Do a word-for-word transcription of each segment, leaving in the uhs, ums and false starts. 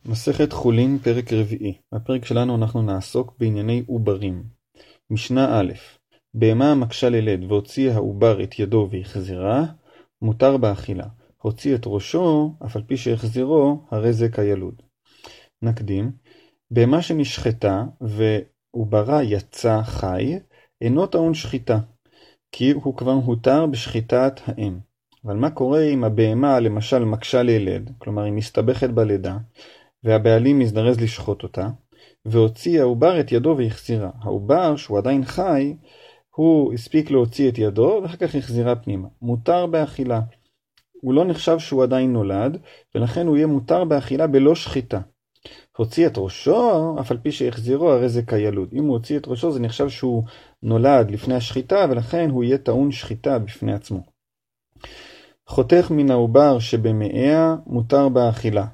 מסכת חולין, פרק רביעי. בפרק שלנו אנחנו נעסוק בענייני עוברים. משנה א', בהמה המקשה ללד והוציא העובר את ידו והחזירה, מותר באכילה. הוציא את ראשו, אף על פי שהחזירו, הרי זה כילוד. נקדים, בהמה שנשחטה ועוברה יצא חי, אינו טעון שחיטה, כי הוא כבר הותר בשחיטת האם. אבל מה קורה אם הבהמה למשל מקשה ללד, כלומר היא מסתבכת בלידה, והבעלים מזדרז לשחוט אותה, והוציא העובר את ידו והחזירה. העובר, שהוא עדיין חי, הוא הספיק להוציא את ידו, ואחר כך החזירה פנימה. מותר באכילה. הוא לא נחשב שהוא עדיין נולד, ולכן הוא יהיה מותר באכילה בלא שחיטה. הוציא את ראשו, אף על פי שהחזירו, הרי זה כילוד. אם הוא הוציא את ראשו, זה נחשב שהוא נולד לפני השחיטה, ולכן הוא יהיה טעון שחיטה בפני עצמו. חותך מן העובר שבמאיה, מותר באכילה.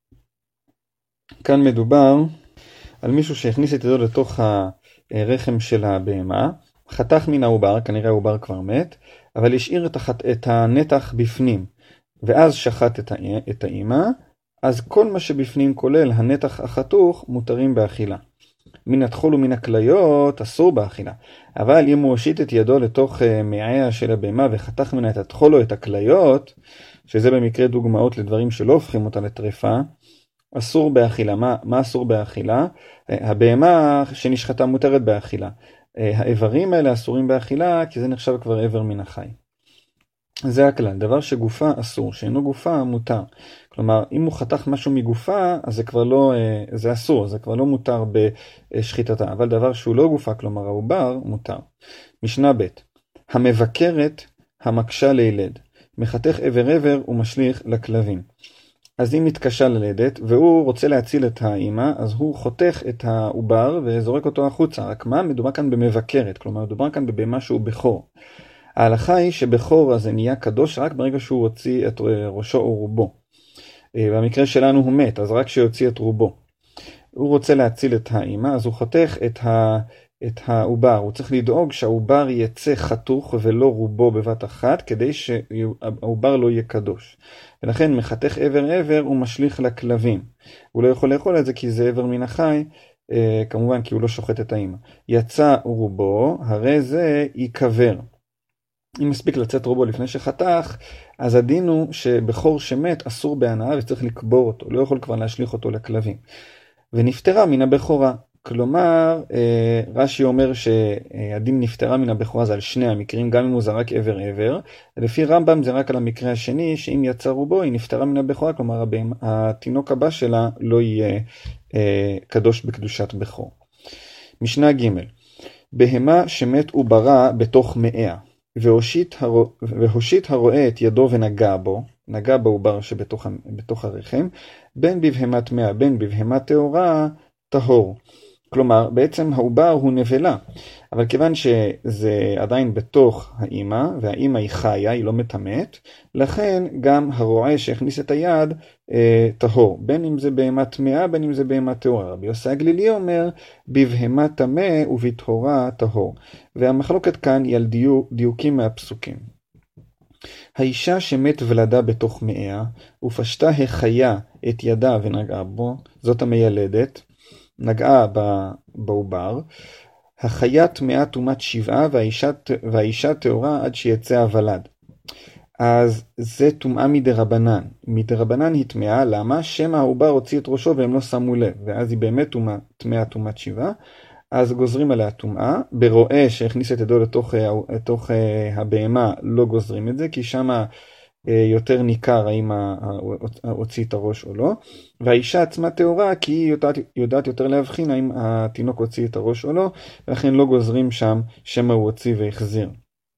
כאן מדובר על מישהו שהכניס את ידו לתוך הרחם של הבהמה, חתך מן העובר, כנראה העובר כבר מת, אבל השאיר את, החת... את הנתח בפנים, ואז שחט את, הא... את האמא, אז כל מה שבפנים כולל הנתח החתוך מותרים באכילה. מן התחול ומן הכליות אסור באכילה, אבל אם הוא הושיט את ידו לתוך מעיה של הבהמה וחתך מן את התחול או את הכליות, שזה במקרה דוגמאות לדברים שלא הופכים אותה לטרפה, אסור באכילה. מה, מה אסור באכילה? הבהמה שנשחטה מותרת באכילה. האיברים האלה אסורים באכילה כי זה נחשב כבר איבר מן החי. זה הכלל. דבר שגופה אסור, שאינו גופה מותר. כלומר, אם הוא חתך משהו מגופה, אז זה כבר לא, זה אסור, זה כבר לא מותר בשחיטתה. אבל דבר שהוא לא גופה, כלומר העובר, מותר. משנה ב', המבקרת המקשה לילד. מחתך עבר עבר ומשליך לכלבים. אז אם מתקשה ללדת, והוא רוצה להציל את האמא, אז הוא חותך את העובר וזורק אותו החוצה. רק מה? מדובר כאן במבקרת, כלומר מדובר כאן בבהמה שהוא בכור. ההלכה היא שבכור הזה נהיה קדוש רק ברגע שהוא הוציא את ראשו או רובו. במקרה שלנו הוא מת, אז רק שיוציא את רובו. הוא רוצה להציל את האמא, אז הוא חותך את, ה, את העובר. הוא צריך לדאוג שהעובר יצא חתוך ולא רובו בבת אחת, כדי שהעובר לא יהיה קדוש. ולכן מחתך עבר עבר הוא משליך לכלבים. הוא לא יכול לאכול את זה כי זה עבר מן החי, אה, כמובן כי הוא לא שוחט את האמא. יצא רובו, הרי זה ייקבר. אם מספיק לצאת רובו לפני שחתך, אז הדין הוא שבכור שמת אסור בהנאה וצריך לקבור אותו, לא יכול כבר להשליך אותו לכלבים. ונפטרה מן הבכורה. כלומר, רש"י אומר שהדין נפטרה מן הבכורה זה על שני המקרים, גם אם הוא זרק עבר עבר. לפי רמב"ם זה רק על המקרה השני, שאם יצא רובו היא נפטרה מן הבכורה, כלומר התינוק הבא שלה לא יהיה קדוש בקדושת בכור. משנה ג', בהמה שמת עוברה בתוך מאיה, והושיט, הרו... והושיט הרואה את ידו ונגע בו, נגע בעובר שבתוך בתוך הרחם, בין בבהמת מאה, בין בבהמת טהורה, טהור. כלומר, בעצם העובר הוא נבלה, אבל כיוון שזה עדיין בתוך האמא, והאמא היא חיה, היא לא מתמת, לכן גם הרועה שהכניס את היד אה, טהור, בין אם זה בהמת טמאה, בין אם זה בהמת טהורה. רבי יוסי הגלילי אומר, בבהמת טמא ובטהורה טהור. והמחלוקת כאן היא על דיוק, דיוקים מהפסוקים. האישה שמת ולדה בתוך מאיה, ופשטה החיה את ידה ונגעה בו, זאת המיילדת, נגעה בעובר, החיה טמאה טומאת שבעה והאישה, והאישה טהורה עד שיצא הוולד. אז זה טומאה מדרבנן. מדרבנן היא טמאה, למה? שמא העובר הוציא את ראשו והם לא שמו לב, ואז היא באמת טמאה טומאת שבעה, אז גוזרים עליה טומאה. ברועה שהכניס את ידו לתוך, לתוך הבהמה לא גוזרים את זה, כי שמה יותר ניכר האם הוציא את הראש או לא, והאישה עצמה טהורה כי היא יודעת, יודעת יותר להבחין האם התינוק הוציא את הראש או לא, ולכן לא גוזרים שם שמא הוא הוציא והחזיר.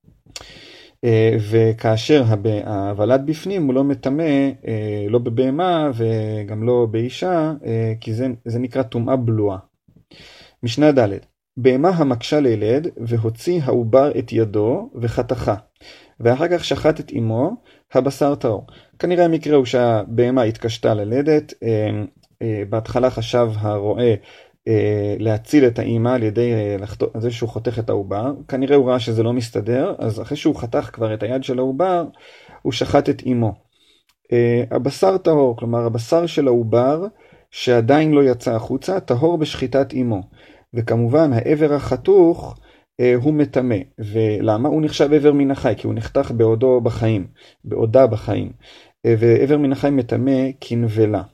וכאשר הוולד בפנים הוא לא מטמא, לא בבהמה וגם לא באישה, כי זה, זה נקרא טומאה בלועה. משנה ד', בהמה המקשה לילד והוציא העובר את ידו וחתכה, ואחר כך שחט את אמו, הבשר טהור. כנראה המקרה הוא שהבהמה התקשתה ללדת, בהתחלה חשב הרועה להציל את האמא על ידי זה שהוא חותך את העובר, כנראה הוא ראה שזה לא מסתדר, אז אחרי שהוא חתך כבר את היד של העובר, הוא שחט את אמו. הבשר טהור, כלומר הבשר של העובר שעדיין לא יצא החוצה, טהור בשחיטת אמו. וכמובן העבר החתוך אה, הוא מטמא. ולמה? הוא נחשב עבר מן החי, כי הוא נחתך בעודו בחיים, בעודה בחיים. אה, ועבר מן החי מטמא כנבלה.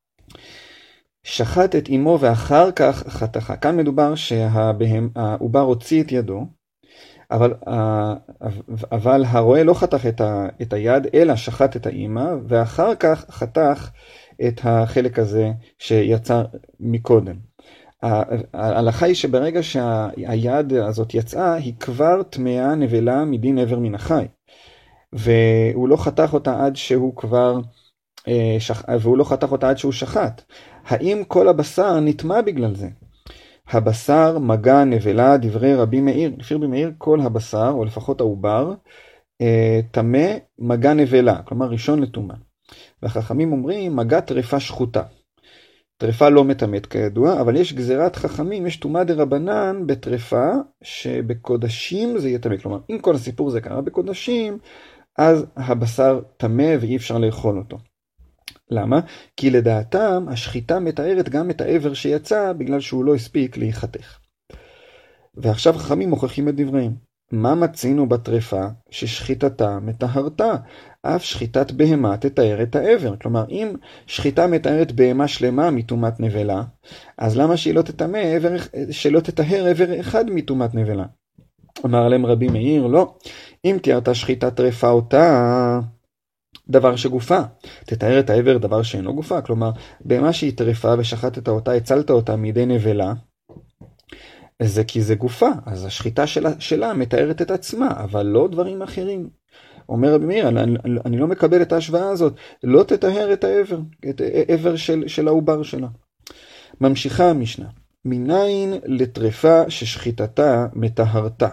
שחט את אמו ואחר כך חתכה. כאן מדובר שהעובר הוציא את ידו, אבל, אבל הרועה לא חתך את, ה, את היד, אלא שחט את האמא, ואחר כך חתך את החלק הזה שיצא מקודם. ההלכה היא שברגע שהיד הזאת יצאה, היא כבר טמאה נבלה מדין עבר מן החי. והוא לא חתך אותה עד שהוא כבר, והוא לא חתך אותה עד שהוא שחט. האם כל הבשר נטמא בגלל זה? הבשר, מגע, נבלה, דברי רבי מאיר, לפי רבי מאיר כל הבשר, או לפחות העובר, טמא מגע נבלה, כלומר ראשון לטומאה. והחכמים אומרים מגע טרפה שחוטה. טרפה לא מטמאת כידוע, אבל יש גזירת חכמים, יש טומאה דרבנן בטרפה, שבקודשים זה יטמא. כלומר, אם כל הסיפור זה קרה בקודשים, אז הבשר טמא ואי אפשר לאכול אותו. למה? כי לדעתם השחיטה מתארת גם את העבר שיצא בגלל שהוא לא הספיק להיחתך. ועכשיו חכמים מוכיחים את דבריהם. מה מצינו בטרפה ששחיטתה מטהרתה? אף שחיטת בהמה תתאר את העבר. כלומר, אם שחיטה מתארת בהמה שלמה מטומאת נבלה, אז למה שהיא לא תטמא עבר, שלא תטהר עבר אחד מטומאת נבלה? אמר להם רבי מאיר, לא. אם תיארת שחיטת טרפה אותה, דבר שגופה, תתאר את העבר דבר שאינו גופה, כלומר, בהמה שהיא טרפה ושחטת אותה, הצלת אותה מידי נבלה, זה כי זה גופה, אז השחיטה שלה, שלה מתארת את עצמה, אבל לא דברים אחרים. אומר רבי מאיר, אני, אני לא מקבל את ההשוואה הזאת, לא תטהר את העבר, את העבר של, של העובר שלה. ממשיכה המשנה, מניין לטרפה ששחיטתה מטהרתה.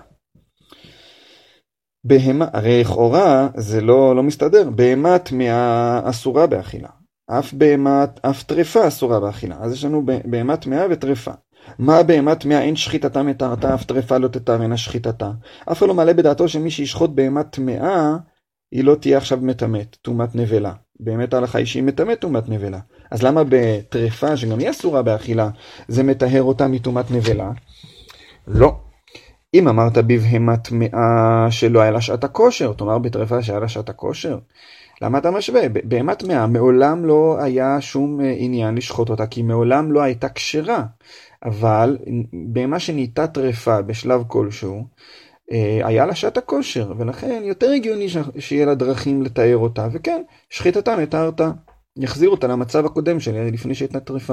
בהמה, הרי לכאורה זה לא, לא מסתדר, בהמה טמאה אסורה באכילה, אף בהמה, אף טרפה אסורה באכילה, אז יש לנו בהמה טמאה וטרפה. מה בהמה טמאה אין שחיטתה מטהרתה, אף טרפה לא תטהרנה שחיטתה. אף לא מעלה בדעתו שמי שישחוט בהמה טמאה, היא לא תהיה עכשיו מטמאת, טומאת נבלה. באמת ההלכה היא שהיא מטמאת טומאת נבלה. אז למה בטרפה, שגם היא אסורה באכילה, זה מטהר אותה מטומאת נבלה? לא. אם אמרת בבהמה טמאה שלא היה לה שעת הכושר, תאמר בטרפה שהיה לה שעת הכושר, למה אתה משווה? בהמה טמאה מעולם לא היה שום עניין לשחוט אותה, כי מעולם לא הייתה כשרה. אבל בהמה שנהייתה טרפה בשלב כלשהו, היה לה שעת הכושר, ולכן יותר הגיוני שיהיה לה דרכים לתאר אותה, וכן, שחיטתה מטהרתה, יחזיר אותה למצב הקודם שלה לפני שהייתה טרפה.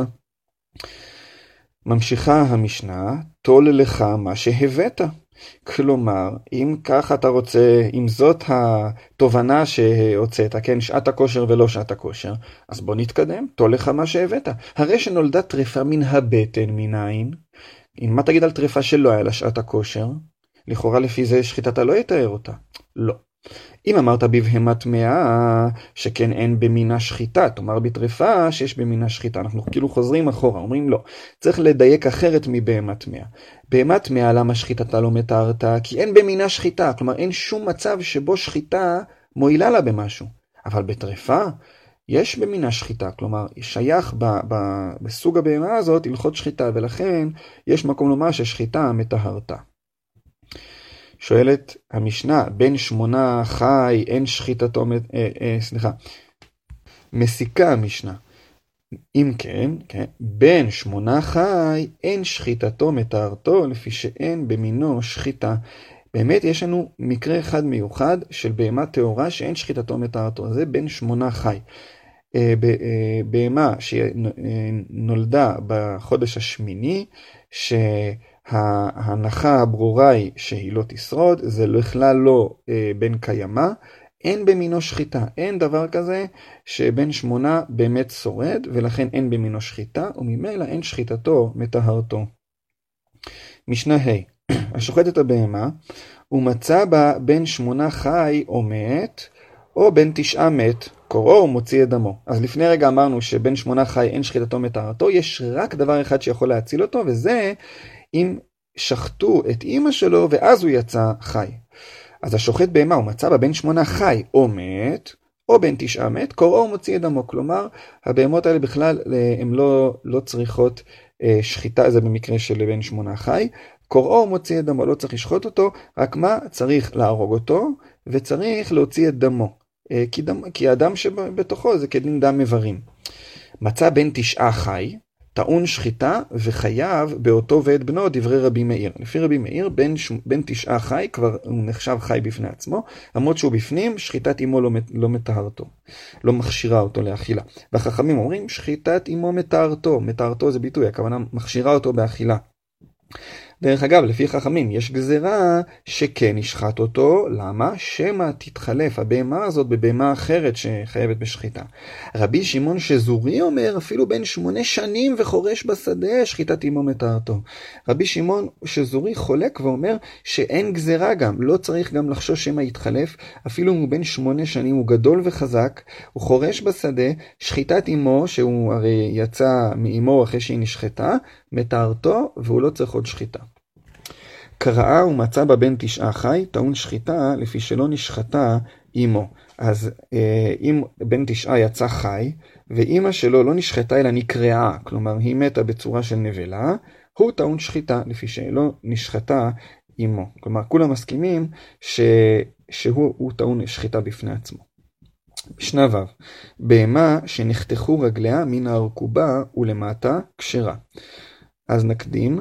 ממשיכה המשנה, תול לך מה שהבאת. כלומר, אם כך אתה רוצה, אם זאת התובנה שהוצאת, כן, שעת הכושר ולא שעת הכושר, אז בוא נתקדם, תול לך מה שהבאת. הרי שנולדה טרפה מן הבטן מנין, מה תגיד על טרפה שלא היה לה שעת הכושר? לכאורה לפי זה שחיטתה לא יתאר אותה. לא. אם אמרת בבהמה טמאה שכן אין במינה שחיטה, תאמר בטרפה שיש במינה שחיטה, אנחנו כאילו חוזרים אחורה, אומרים לא, צריך לדייק אחרת מבהמה טמאה. בהמה טמאה למה שחיטתה לא מטהרתה? כי אין במינה שחיטה, כלומר אין שום מצב שבו שחיטה מועילה לה במשהו. אבל בטרפה יש במינה שחיטה, כלומר שייך ב, ב, בסוג הבהמה הזאת הלכות שחיטה, ולכן יש מקום לומר ששחיטה מטהרתה. שואלת המשנה, בין שמונה חי אין שחיטתו, אה, אה, סליחה, מסיקה המשנה. אם כן, כן, בין שמונה חי אין שחיטתו מטהרתו, לפי שאין במינו שחיטה. באמת יש לנו מקרה אחד מיוחד של בהמה טהורה שאין שחיטתו מטהרתו, זה בין שמונה חי. אה, בהמה שנולדה בחודש השמיני, ש... ההנחה הברורה היא שהיא לא תשרוד, זה בכלל לא אה, בין קיימה, אין במינו שחיטה, אין דבר כזה שבין שמונה באמת שורד, ולכן אין במינו שחיטה, וממילא אין שחיטתו מטהרתו. משנה ה' השוחט את הבהמה, ומצא בה בין שמונה חי או מת, או בין תשעה מת, קוראו ומוציא את דמו. אז לפני רגע אמרנו שבין שמונה חי אין שחיטתו מטהרתו, יש רק דבר אחד שיכול להציל אותו, וזה אם שחטו את אמא שלו ואז הוא יצא חי. אז השוחט בהמה הוא מצא בה בין שמונה חי או מת, או בן תשעה מת, קוראו מוציא את דמו. כלומר, הבהמות האלה בכלל הן לא, לא צריכות אה, שחיטה, זה במקרה של בן שמונה חי. קוראו מוציא את דמו, לא צריך לשחוט אותו, רק מה? צריך להרוג אותו, וצריך להוציא את דמו. אה, כי, דם, כי הדם שבתוכו זה כדין דם איברים. מצא בן תשעה חי, טעון שחיטה וחייב באותו ואת בנו דברי רבי מאיר. לפי רבי מאיר, בן, ש... בן תשעה חי, כבר הוא נחשב חי בפני עצמו, למרות שהוא בפנים, שחיטת אמו לא, לא מטהרתו, לא מכשירה אותו לאכילה. והחכמים אומרים, שחיטת אמו מטהרתו, מטהרתו זה ביטוי, הכוונה מכשירה אותו באכילה. דרך אגב, לפי חכמים, יש גזירה שכן ישחט אותו, למה? שמה תתחלף הבהמה הזאת בבהמה אחרת שחייבת בשחיטה. רבי שמעון שזורי אומר, אפילו בן שמונה שנים וחורש בשדה, שחיטת אמו מטהרתו. רבי שמעון שזורי חולק ואומר שאין גזירה גם, לא צריך גם לחשוש שמה יתחלף, אפילו אם הוא בן שמונה שנים, הוא גדול וחזק, הוא חורש בשדה, שחיטת אמו, שהוא הרי יצא מאמו אחרי שהיא נשחטה, מטהרתו, והוא לא צריך עוד שחיטה. קראה ומצא בבן תשעה חי, טעון שחיטה לפי שלא נשחטה אמו. אז אה, אם בן תשעה יצא חי, ואמא שלו לא נשחטה אלא נקרעה, כלומר היא מתה בצורה של נבלה, הוא טעון שחיטה לפי שלא נשחטה אמו. כלומר כולם מסכימים ש, שהוא טעון שחיטה בפני עצמו. משנה ו' בהמה שנחתכו רגליה מן הארכובה ולמטה כשרה. אז נקדים,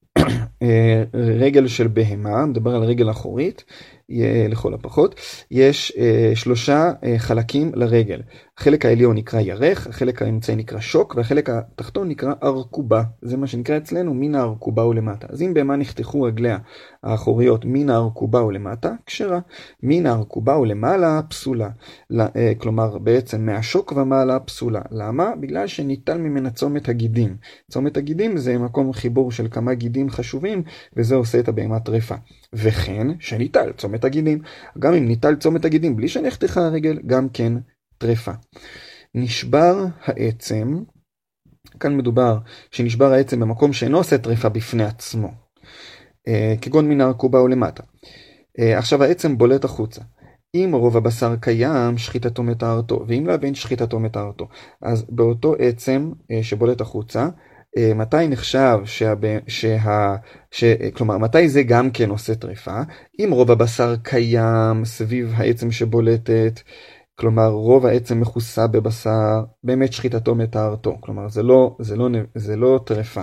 רגל של בהמה, מדבר על רגל אחורית, לכל הפחות, יש שלושה חלקים לרגל. החלק העליון נקרא ירך, החלק האמצעי נקרא שוק, והחלק התחתון נקרא ארכובה. זה מה שנקרא אצלנו מן הארכובה ולמטה. אז אם בהמה נחתכו רגליה האחוריות מן הארכובה ולמטה, כשרה. מן הארכובה ולמעלה פסולה. כלומר, בעצם מהשוק ומעלה פסולה. למה? בגלל שניטל ממנה צומת הגידים. צומת הגידים זה מקום חיבור של כמה גידים חשובים, וזה עושה את הבהמה טרפה. וכן, שניטל צומת הגידים. גם אם ניטל צומת הגידים בלי שנחתכה הרגל, גם כן טרפה. נשבר העצם, כאן מדובר שנשבר העצם במקום שאינו עושה טרפה בפני עצמו, כגון מן הארכובה או למטה. עכשיו העצם בולט החוצה. אם רוב הבשר קיים, שחיטתו מטהרתו, ואם לא בין שחיטתו מטהרתו. אז באותו עצם שבולט החוצה, מתי נחשב שה... שה... ש... כלומר, מתי זה גם כן עושה טרפה? אם רוב הבשר קיים סביב העצם שבולטת, כלומר, רוב העצם מכוסה בבשר, באמת שחיטתו מטהרתו. כלומר, זה לא, זה לא, זה לא טרפה.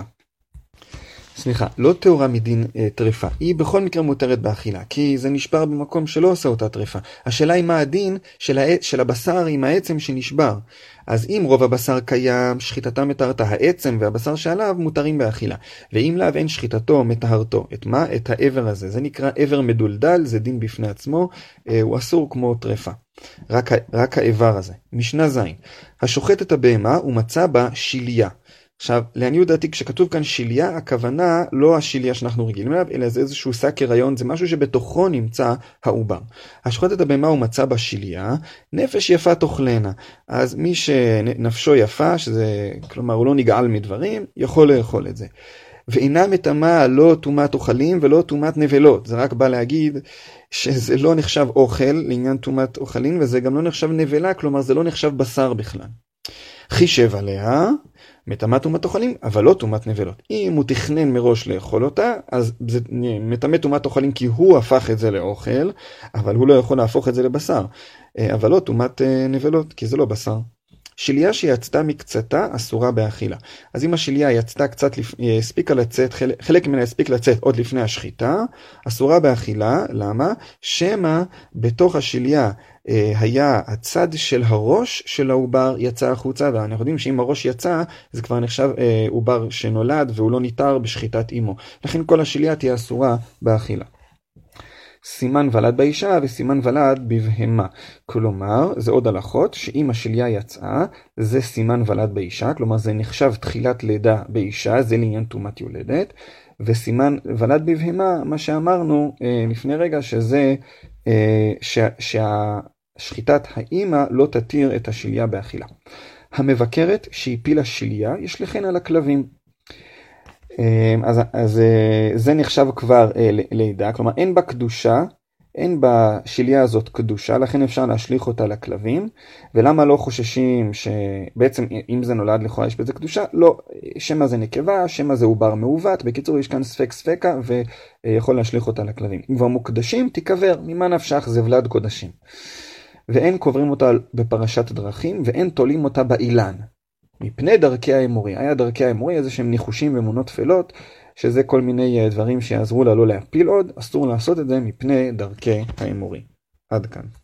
סליחה, לא תאורה מדין אה, טרפה. היא בכל מקרה מותרת באכילה, כי זה נשבר במקום שלא עושה אותה טרפה. השאלה היא מה הדין של, הע... של הבשר עם העצם שנשבר. אז אם רוב הבשר קיים, שחיטתה מטהרתה, העצם והבשר שעליו מותרים באכילה. ואם לאו אין שחיטתו מטהרתו. את מה? את העבר הזה. זה נקרא עבר מדולדל, זה דין בפני עצמו, אה, הוא אסור כמו טרפה. רק, רק העבר הזה. משנה זין. השוחט את הבהמה ומצא בה שיליה. עכשיו, לעניות דעתי, כשכתוב כאן שיליה, הכוונה לא השיליה שאנחנו רגילים אליו, אלא זה איזשהו שק הריון, זה משהו שבתוכו נמצא העובר. השוחט את הבהמה הוא מצא בשיליה, נפש יפה תאכלנה. אז מי שנפשו יפה, שזה, כלומר הוא לא נגעל מדברים, יכול לאכול את זה. ואינה מטמאה לא טומאת אוכלים ולא טומאת נבלות. זה רק בא להגיד שזה לא נחשב אוכל לעניין טומאת אוכלים, וזה גם לא נחשב נבלה, כלומר זה לא נחשב בשר בכלל. חישב עליה, מטמאת טומאת אוכלים, אבל לא טומאת נבלות. אם הוא תכנן מראש לאכול אותה, אז זה מטמא טומאת אוכלים כי הוא הפך את זה לאוכל, אבל הוא לא יכול להפוך את זה לבשר. אבל לא טומאת נבלות, כי זה לא בשר. שיליה שיצתה מקצתה אסורה באכילה. אז אם השיליה יצתה קצת, הספיקה לצאת, חלק, חלק ממנה הספיק לצאת עוד לפני השחיטה, אסורה באכילה. למה? שמה בתוך השיליה אה, היה הצד של הראש של העובר יצא החוצה, ואנחנו יודעים שאם הראש יצא, זה כבר נחשב אה, עובר שנולד והוא לא ניתר בשחיטת אמו. לכן כל השיליה תהיה אסורה באכילה. סימן ולד באישה וסימן ולד בבהמה. כלומר, זה עוד הלכות שאם השיליה יצאה, זה סימן ולד באישה, כלומר זה נחשב תחילת לידה באישה, זה לעניין טומאת יולדת, וסימן ולד בבהמה, מה שאמרנו אה, לפני רגע, שזה אה, שה, שהשחיטת האימא לא תתיר את השיליה באכילה. המבקרת שהפילה שיליה, יש לכן על הכלבים. אז, אז זה נחשב כבר לידה, כלומר אין בה קדושה, אין בשליה הזאת קדושה, לכן אפשר להשליך אותה לכלבים. ולמה לא חוששים שבעצם אם זה נולד לכאורה יש בזה קדושה? לא, שמה זה נקבה, שמה זה עובר מעוות. בקיצור, יש כאן ספק ספקה ויכול להשליך אותה לכלבים. אם כבר מוקדשים, תיקבר, ממה נפשך זה ולד קודשים. ואין קוברים אותה בפרשת דרכים, ואין תולים אותה באילן. מפני דרכי האמורי. היה דרכי האמורי איזה שהם ניחושים ומונות תפלות, שזה כל מיני דברים שיעזרו לה לא להפיל עוד, אסור לעשות את זה מפני דרכי האמורי. עד כאן.